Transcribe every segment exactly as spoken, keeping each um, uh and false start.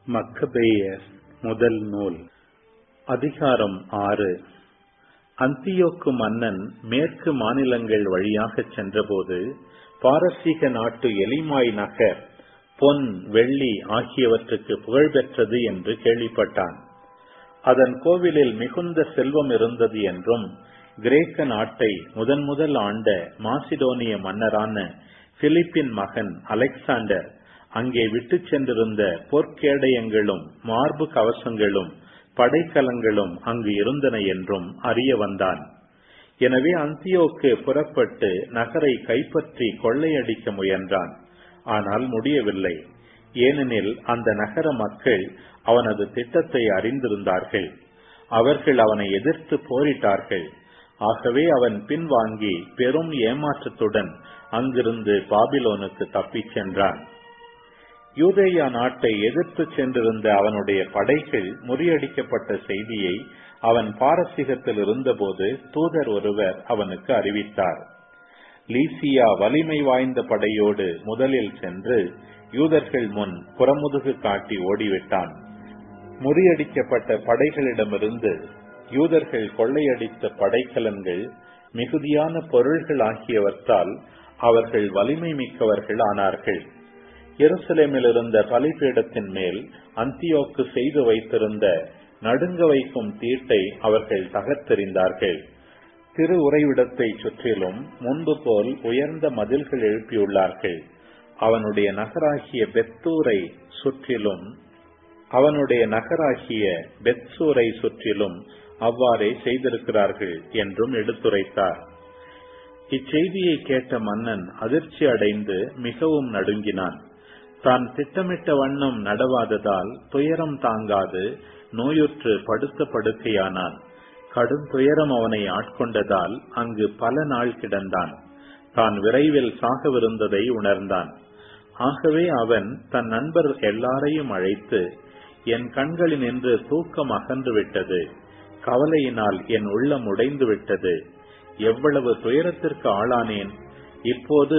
மக்கபேயர் முதல் நூல். அதிகாரம் ஆறு. அந்தியோக்கு மன்னன் மேற்கு மாநிலங்கள் வழியாகச் சென்றபோது பாரசீக நாட்டு எலிமாய் நகர் பொன், வெள்ளி ஆகியவற்றுக்கு புகழ்பெற்றது என்று கேள்விப்பட்டான். அதன் கோவிலில் மிகுந்த செல்வம் இருந்தது என்றும், கிரேக்க நாட்டை முதன் முதல் ஆண்ட மாசிடோனிய மன்னரான பிலிப்பின் மகன் அலெக்சாண்டர் அங்கே விட்டு சென்றிருந்த பொற்கேடயங்களும் மார்பு கவசங்களும் படைக்கலங்களும் அங்கு இருந்தன என்றும் அறிய வந்தான். எனவே அந்தியோக்கு புறப்பட்டு நகரை கைப்பற்றி கொள்ளையடிக்க முயன்றான். ஆனால் முடியவில்லை. ஏனெனில் அந்த நகர மக்கள் அவனது திட்டத்தை அறிந்திருந்தார்கள். அவர்கள் அவனை எதிர்த்து போரிட்டார்கள். ஆகவே அவன் பின்வாங்கி பெரும் ஏமாற்றத்துடன் அங்கிருந்து பாபிலோனுக்கு தப்பிச் சென்றான். யூதேயா நாட்டை எதிர்த்து சென்றிருந்த அவனுடைய படைகள் முறியடிக்கப்பட்ட செய்தியை அவன் பாரசீகத்தில் இருந்தபோது தூதர் ஒருவர் அவனுக்கு அறிவித்தார். லீசியா வலிமை வாய்ந்த படையோடு முதலில் சென்று யூதர்கள் முன் புறமுதுகு காட்டி ஓடிவிட்டான். முறியடிக்கப்பட்ட படைகளிடமிருந்து யூதர்கள் கொள்ளையடித்த படைக்கலன்கள், மிகுதியான பொருள்கள் ஆகியவற்றால் அவர்கள் வலிமை மிக்கவர்கள் ஆனார்கள். எருசலேமில் இருந்த பலிபீடத்தின் மேல் அந்தியோக்கு செய்து வைத்திருந்த நடுங்க வைக்கும் தீட்டை அவர்கள் தகர்த்தெறிந்தார்கள். திரு உறைவிடத்தை சுற்றிலும் முன்பு போல் உயர்ந்த மதில்கள் எழுப்பியுள்ளார்கள். அவனுடைய நகராகிய பெத்தூரை சுற்றிலும் அவனுடைய நகராகிய பெத்சூரை சுற்றிலும் அவ்வாறே செய்திருக்கிறார்கள் என்றும் எடுத்துரைத்தார். இச்செய்தியை கேட்ட மன்னன் அதிர்ச்சி அடைந்து மிகவும் நடுங்கினான். தான் திட்டமிட்ட வண்ணம் நடவாததால் துயரம் தாங்காது நோயுற்று படுத்த படுக்கையானான். கடும் துயரம் அவனை ஆட்கொண்டதால் அங்கு பல நாள் கிடந்தான். தான் விரைவில் சாகவிருந்ததை உணர்ந்தான். ஆகவே அவன் தன் நண்பர் எல்லாரையும் அழைத்து, என் கண்களினின்று தூக்கம் அகன்று விட்டது, கவலையினால் என் உள்ளம் உடைந்து விட்டது, எவ்வளவு துயரத்திற்கு ஆளானேன், இப்போது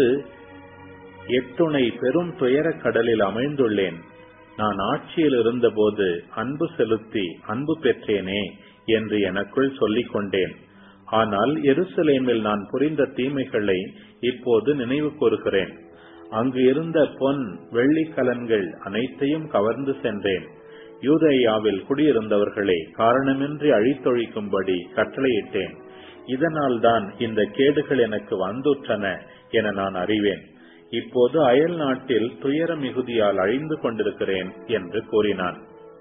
எட்டுணை பெரும் துயரக் கடலில் அமிழ்ந்துள்ளேன். நான் ஆட்சியில் இருந்தபோது அன்பு செலுத்தி அன்பு பெற்றேனே என்று எனக்குள் சொல்லிக் கொண்டேன். ஆனால் எருசலேமில் நான் புரிந்த தீமைகளை இப்போது நினைவு கூறுகிறேன். அங்கு இருந்த பொன், வெள்ளிக்கலன்கள் அனைத்தையும் கவர்ந்து சென்றேன். யூதேயாவில் குடியிருந்தவர்களை காரணமின்றி அழித்தொழிக்கும்படி கட்டளையிட்டேன். இதனால் தான் இந்த கேடுகள் எனக்கு வந்துற்றன என நான் அறிவேன். இப்போது அயல் நாட்டில் துயர மிகுதியால் அழிந்து கொண்டிருக்கிறேன் என்று கூறினான்.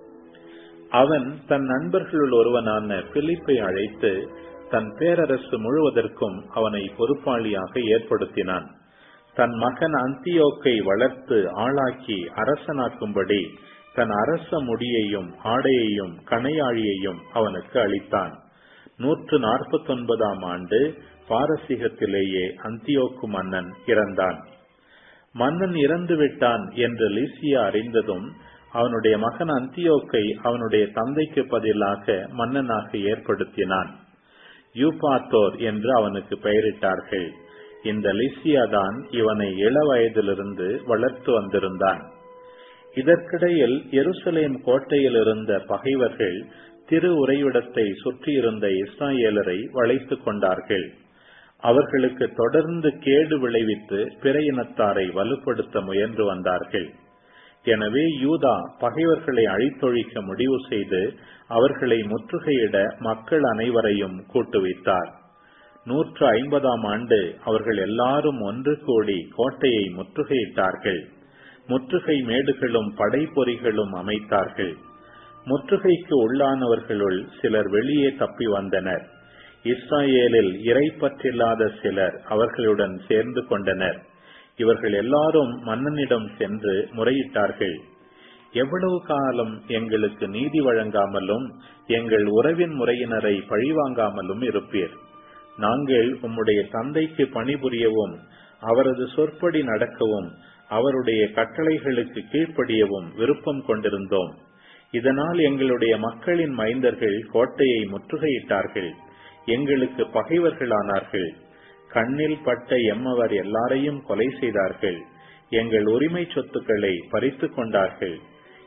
அவன் தன் நண்பர்களுள் ஒருவனான பிலிப்பை அழைத்து தன் பேரரசு முழுவதற்கும் அவனை பொறுப்பாளியாக ஏற்படுத்தினான். தன் மகன் அந்தியோக்கை வளர்த்து ஆளாக்கி அரசனாக்கும்படி தன் அரச முடியையும் ஆடையையும் கணையாழியையும் அவனுக்கு அளித்தான். நூற்று நாற்பத்தி ஒன்பதாம் ஆண்டு பாரசீகத்திலேயே அந்தியோக்கு மன்னன் இறந்தான். மன்னன் இறந்து விட்டான் என்று லீசியா அறிந்ததும் அவனுடைய மகன் அந்தியோக்கை அவனுடைய தந்தைக்கு பதிலாக மன்னனாக ஏற்படுத்தினான். யூபாத்தோர் என்று அவனுக்கு பெயரிட்டார்கள். இந்த லீசியா தான் இவனை இள வயதிலிருந்து வளர்த்து வந்திருந்தான். இதற்கிடையில் எருசலேம் கோட்டையில் இருந்த பகைவர்கள் திரு உறைவிடத்தை சுற்றியிருந்த இஸ்ராயேலரை வளைத்துக் கொண்டார்கள். அவர்களுக்கு தொடர்ந்து கேடு விளைவித்து பிற இனத்தாரை வலுப்படுத்த முயன்று வந்தார்கள். எனவே யூதா பகைவர்களை அழித்தொழிக்க முடிவு செய்து அவர்களை முற்றுகையிட மக்கள் அனைவரையும் கூட்டுவித்தார். நூற்று ஐம்பதாம் ஆண்டு அவர்கள் எல்லாரும் ஒன்று கூடி கோட்டையை முற்றுகையிட்டார்கள். முற்றுகை மேடுகளும் படைப்பொறிகளும் அமைத்தார்கள். முற்றுகைக்கு உள்ளானவர்களுள் சிலர் வெளியே தப்பி வந்தனர். இஸ்ராயேலில் இறைப்பற்றில்லாத சிலர் அவர்களுடன் சேர்ந்து கொண்டனர். இவர்கள் எல்லாரும் மன்னனிடம் சென்று முறையிட்டார்கள். எவ்வளவு காலம் எங்களுக்கு நீதி வழங்காமலும் எங்கள் உறவின் முறையினரை பழிவாங்காமலும் இருப்பீர்? நாங்கள் உம்முடைய தந்தைக்கு பணிபுரியவும் அவரது சொற்படி நடக்கவும் அவருடைய கட்டளைகளுக்கு கீழ்ப்படியவும் விருப்பம் கொண்டிருந்தோம். இதனால் எங்களுடைய மக்களின் மைந்தர்கள் கோட்டையை முற்றுகையிட்டார்கள். எங்களுக்கு பகைவர்களானார்கள். கண்ணில் பட்ட எம்மவர் எல்லாரையும் கொலை செய்தார்கள். எங்கள் உரிமை சொத்துக்களை பறித்து கொண்டார்கள்.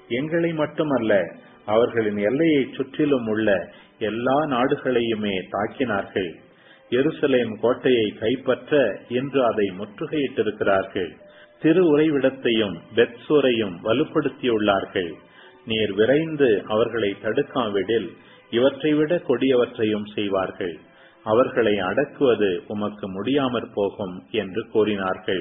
எங்களை மட்டுமல்ல, அவர்களின் எல்லையை சுற்றிலும் உள்ள எல்லா நாடுகளையுமே தாக்கினார்கள். எருசலேம் கோட்டையை கைப்பற்ற இன்று அதை முற்றுகையிட்டிருக்கிறார்கள். திரு உறைவிடத்தையும் பெத்சூரையும் வலுப்படுத்தியுள்ளார்கள். நீர் விரைந்து அவர்களை தடுக்காவிடில் இவற்றை விட கொடியவற்றையும் செய்வார்கள். அவர்களை அடக்குவது உமக்கு முடியாமற் போகும் என்று கூறினார்கள்.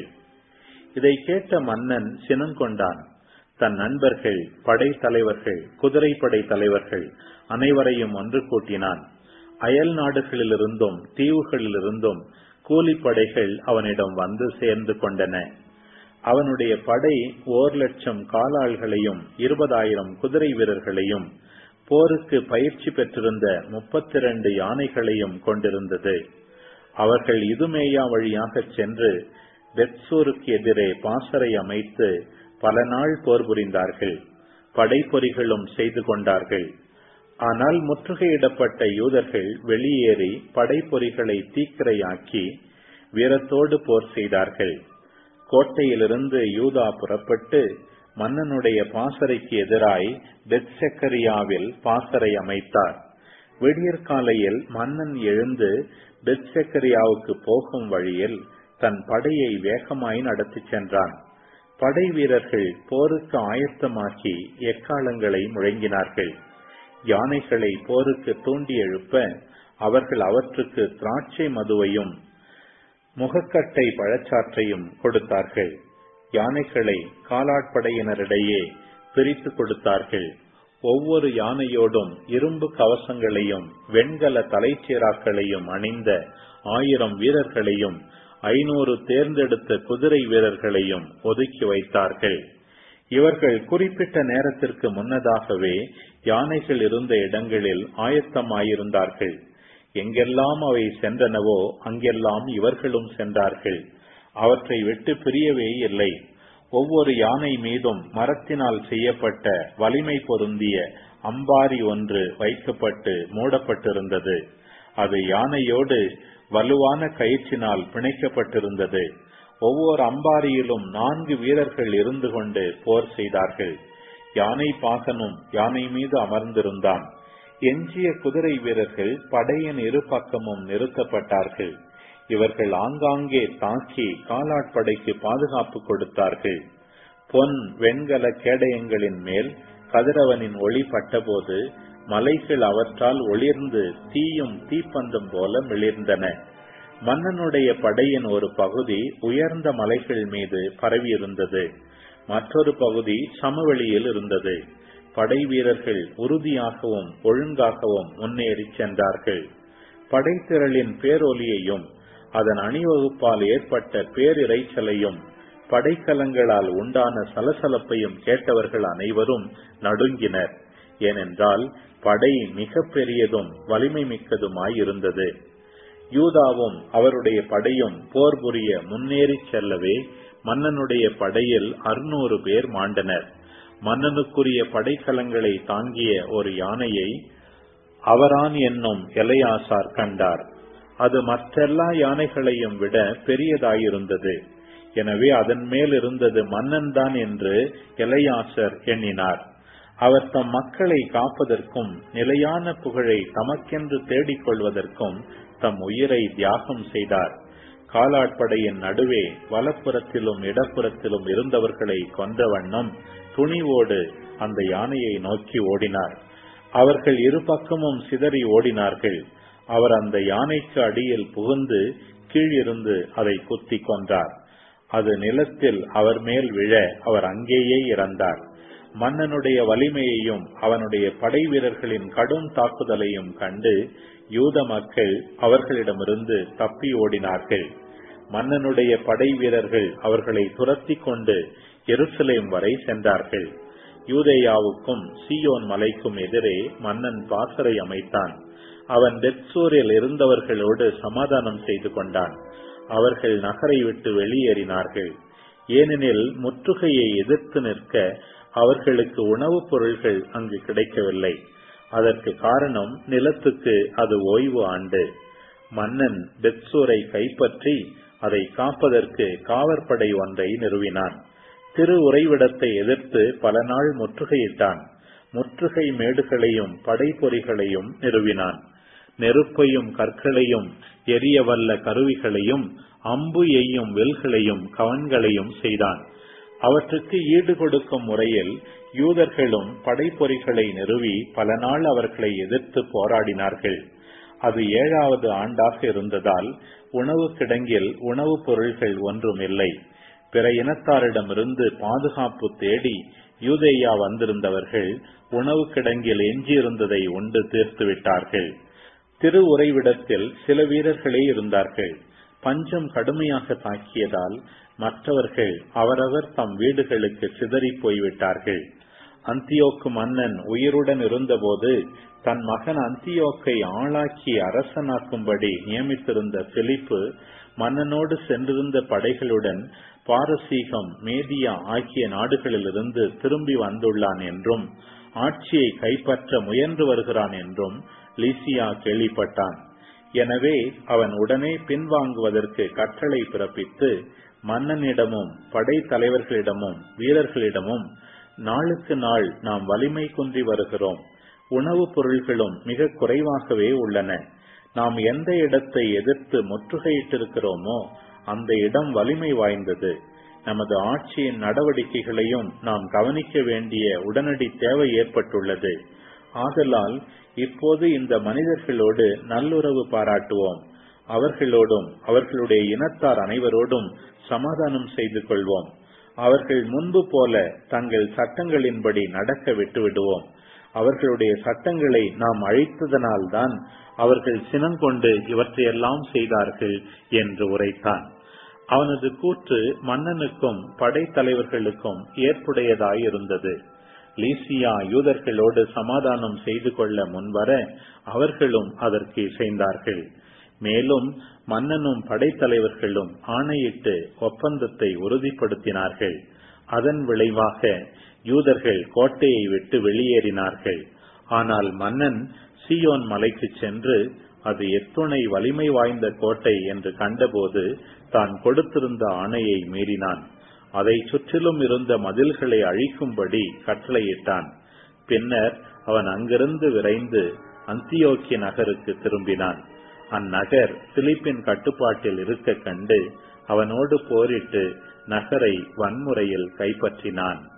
இதை கேட்ட மன்னன் சினங்கொண்டான். தன் நண்பர்கள், படை தலைவர்கள், குதிரைப்படை தலைவர்கள் அனைவரையும் ஒன்று கூட்டினான். அயல் நாடுகளிலிருந்தும் தீவுகளிலிருந்தும் கூலிப்படைகள் அவனிடம் வந்து சேர்ந்து கொண்டன. அவனுடைய படை ஓர் லட்சம் காலாள்களையும் இருபதாயிரம் குதிரை வீரர்களையும் போருக்கு பயிற்சி பெற்றிருந்த முப்பத்தி இரண்டு யானைகளையும் கொண்டிருந்தது. அவர்கள் இதுமேயா வழியாக சென்று பெத்சூருக்கு எதிரே பாசறை அமைத்து பல நாள் போர் புரிந்தார்கள். படைப்பொறிகளும் செய்து கொண்டார்கள். ஆனால் முற்றுகையிடப்பட்ட யூதர்கள் வெளியேறி படைப்பொறிகளை தீக்கிரையாக்கி வீரத்தோடு போர் செய்தார்கள். கோட்டையிலிருந்து யூதா புறப்பட்டு மன்னனுடைய பாசறைக்கு எதிராய் பெத்செக்கரியாவில் பாசறை அமைத்தார். விடியற்காலையில் மன்னன் எழுந்து பெத்செக்கரியாவுக்கு போகும் வழியில் தன் படையை வேகமாய் நடத்தி சென்றான். படை வீரர்கள் போருக்கு ஆயத்தமாக்கி எக்காலங்களை முழங்கினார்கள். யானைகளை போருக்கு தூண்டி எழுப்ப அவர்கள் அவற்றுக்கு திராட்சை மதுவையும் முகக்கட்டை பழச்சாற்றையும் கொடுத்தார்கள். யானைகளை காலாட்படையினரிடையே பிரித்து கொடுத்தார்கள். ஒவ்வொரு யானையோடும் இரும்பு கவசங்களையும் வெண்கல தலைச்சீராக்களையும் அணிந்த ஆயிரம் வீரர்களையும் ஐநூறு தேர்ந்தெடுத்த குதிரை வீரர்களையும் ஒதுக்கி வைத்தார்கள். இவர்கள் குறிப்பிட்ட நேரத்திற்கு முன்னதாகவே யானைகள் இருந்த இடங்களில் ஆயத்தமாயிருந்தார்கள். எங்கெல்லாம் அவை சென்றனவோ அங்கெல்லாம் இவர்களும் சென்றார்கள். அவற்றை விட்டு பிரியவே இல்லை. ஒவ்வொரு யானை மீதும் மரத்தினால் செய்யப்பட்ட வலிமை பொருந்திய அம்பாரி ஒன்று வைக்கப்பட்டு மூடப்பட்டிருந்தது. அது யானையோடு வலுவான கயிற்றினால் பிணைக்கப்பட்டிருந்தது. ஒவ்வொரு அம்பாரியிலும் நான்கு வீரர்கள் இருந்து கொண்டு போர் செய்தார்கள். யானை பாகனும் யானை மீது அமர்ந்திருந்தான். எஞ்சிய குதிரை வீரர்கள் படையின் இரு பக்கமும் நிறுத்தப்பட்டார்கள். இவர்கள் ஆங்காங்கே தாக்கி காலாட்படைக்கு பாதுகாப்பு கொடுத்தார்கள். பொன் வெண்கல கேடயங்களின் மேல் கதிரவனின் ஒளி பட்டபோது மலைகள் அவற்றால் ஒளிர்ந்து தீயும் தீப்பந்தம் போல மிளிர்ந்தன. மன்னனுடைய படையின் ஒரு பகுதி உயர்ந்த மலைகள் மீது பரவியிருந்தது. மற்றொரு பகுதி சமவெளியில் இருந்தது. படை வீரர்கள் உறுதியாகவும் ஒழுங்காகவும் முன்னேறி சென்றார்கள். படைத்திரளின் பேரொலியையும் அதன் அணிவகுப்பால் ஏற்பட்ட பேரிரைச்சலையும் படைக்கலங்களால் உண்டான சலசலப்பையும் கேட்டவர்கள் அனைவரும் நடுங்கினர். ஏனென்றால் படை மிக பெரியதும் வலிமை மிக்கதுமாயிருந்தது. யூதாவும் அவருடைய படையும் போர் புரிய முன்னேறி செல்லவே மன்னனுடைய படையில் அறுநூறு பேர் மாண்டனர். மன்னனுக்குரிய படைக்கலங்களை தாங்கிய ஒரு யானையை அவரான் என்னும் எலையாசார் கண்டார். அது மற்றெல்லா யானைகளையும் விட பெரியதாயிருந்தது. எனவே அதன் மேல் இருந்தது மன்னன் தான் என்று எலையாசர் எண்ணினார். அவர் தம் மக்களை காப்பதற்கும் நிலையான புகழை தமக்கென்று தேடிக்கொள்வதற்கும் தம் உயிரை தியாகம் செய்தார். காலாட்படையின் நடுவே வலப்புறத்திலும் இடப்புறத்திலும் இருந்தவர்களை கொன்ற வண்ணம் துணிவோடு அந்த யானையை நோக்கி ஓடினார். அவர்கள் இரு பக்கமும் சிதறி ஓடினார்கள். அவர் அந்த யானைக்கு அடியில் புகுந்து கீழிருந்து அதை குத்தி கொன்றார். அது நிலத்தில் அவர் மேல் விழ அவர் அங்கேயே இறந்தார். மன்னனுடைய வலிமையையும் அவனுடைய படை வீரர்களின் கடும் தாக்குதலையும் கண்டு யூத மக்கள் அவர்களிடமிருந்து தப்பி ஓடினார்கள். மன்னனுடைய படை வீரர்கள் அவர்களை துரத்தி கொண்டு எருசலேம் வரை சென்றார்கள். யூதேயாவுக்கும் சீயோன் மலைக்கும் எதிரே மன்னன் பாசறை அமைத்தான். அவன் பெத்சூரில் இருந்தவர்களோடு சமாதானம் செய்து கொண்டான். அவர்கள் நகரை விட்டு வெளியேறினார்கள். ஏனெனில் முற்றுகையை எதிர்த்து நிற்க அவர்களுக்கு உணவுப் பொருள்கள் அங்கு கிடைக்கவில்லை. அதற்கு காரணம் நிலத்துக்கு அது ஓய்வு ஆண்டு. மன்னன் பெத்சூரை கைப்பற்றி அதை காப்பதற்கு காவற்படை ஒன்றை நிறுவினான். திரு உறைவிடத்தை எதிர்த்து பல நாள் முற்றுகையிட்டான். முற்றுகை மேடுகளையும் படைப்பொறிகளையும் நிறுவினான். நெருப்பையும் கற்களையும் எரியவல்ல கருவிகளையும் அம்பு எய்யும் வெல்களையும் கவன்களையும் செய்தான். அவற்றுக்கு ஈடு கொடுக்கும் முறையில் யூதர்களும் படைப்பொறிகளை நிறுவி பல நாள் அவர்களை எதிர்த்து போராடினார்கள். அது ஏழாவது ஆண்டாக இருந்ததால் உணவு கிடங்கில் உணவுப் பொருள்கள் ஒன்றும் இல்லை. பிற இனத்தாரிடமிருந்து பாதுகாப்பு தேடி யூதேயா வந்திருந்தவர்கள் உணவு கிடங்கில் எஞ்சியிருந்ததை உண்டு தீர்த்து விட்டார்கள். திரு உறைவிடத்தில் சில வீரர்களே இருந்தார்கள். பஞ்சம் கடுமையாக தாக்கியதால் மற்றவர்கள் அவரவர் தம் வீடுகளுக்கு சிதறி போய்விட்டார்கள். அந்தியோக்கு மன்னன் உயிருடன் இருந்தபோது தன் மகன் அந்தியோக்கை ஆளாக்கி அரசனாக்கும்படி நியமித்திருந்த பிலிப்பு மன்னனோடு சென்றிருந்த படைகளுடன் பாரசீகம், மேதியா ஆகிய நாடுகளிலிருந்து திரும்பி வந்துள்ளான் என்றும் ஆட்சியை கைப்பற்ற முயன்று வருகிறான் என்றும் லீசியா கேள்விப்பட்டான். எனவே அவன் உடனே பின்வாங்குவதற்கு கட்டளை பிறப்பித்து மன்னனிடமும் படை தலைவர்களிடமும் வீரர்களிடமும், நாளுக்கு நாள் நாம் வலிமை குன்றி வருகிறோம், உணவுப் பொருள்களும் மிக குறைவாகவே உள்ளன. நாம் எந்த இடத்தை எதிர்த்து முற்றுகையிட்டிருக்கிறோமோ அந்த இடம் வலிமை வாய்ந்தது. நமது ஆட்சியின் நடவடிக்கைகளையும் நாம் கவனிக்க வேண்டிய உடனடி தேவை ஏற்பட்டுள்ளது. ஆதலால் இப்போது இந்த மனிதர்களோடு நல்லுறவு பாராட்டுவோம். அவர்களோடும் அவர்களுடைய இனத்தார் அனைவரோடும் சமாதானம் செய்து கொள்வோம். அவர்கள் முன்பு போல தங்கள் சட்டங்களின்படி நடக்க விட்டுவிடுவோம். அவர்களுடைய சட்டங்களை நாம் அழித்ததனால்தான் அவர்கள் சினங்கொண்டு இவற்றையெல்லாம் செய்தார்கள் என்று உரைத்தான். அவனது கூற்று மன்னனுக்கும் படைத்தலைவர்களுக்கும் ஏற்புடையதாயிருந்தது. லீசியா யூதர்களோடு சமாதானம் செய்து கொள்ள முன்வர அவர்களும் அதற்கு இசைந்தார்கள். மேலும் மன்னனும் படைத்தலைவர்களும் ஆணையிட்டு ஒப்பந்தத்தை உறுதிப்படுத்தினார்கள். அதன் விளைவாக யூதர்கள் கோட்டையை விட்டு வெளியேறினார்கள். ஆனால் மன்னன் சீயோன் மலைக்கு சென்று அது எத்துணை வலிமை வாய்ந்த கோட்டை என்று கண்டபோது தான் கொடுத்திருந்த ஆணையை மீறினான். அதை சுற்றிலும் இருந்த மதில்களை அழிக்கும்படி கட்டளையிட்டான். பின்னர் அவன் அங்கிருந்து விரைந்து அந்தியோக்கிய நகருக்கு திரும்பினான். அந்நகர் பிலிப்பின் கட்டுப்பாட்டில் இருக்க கண்டு அவனோடு போரிட்டு நகரை வன்முறையில் கைப்பற்றினான்.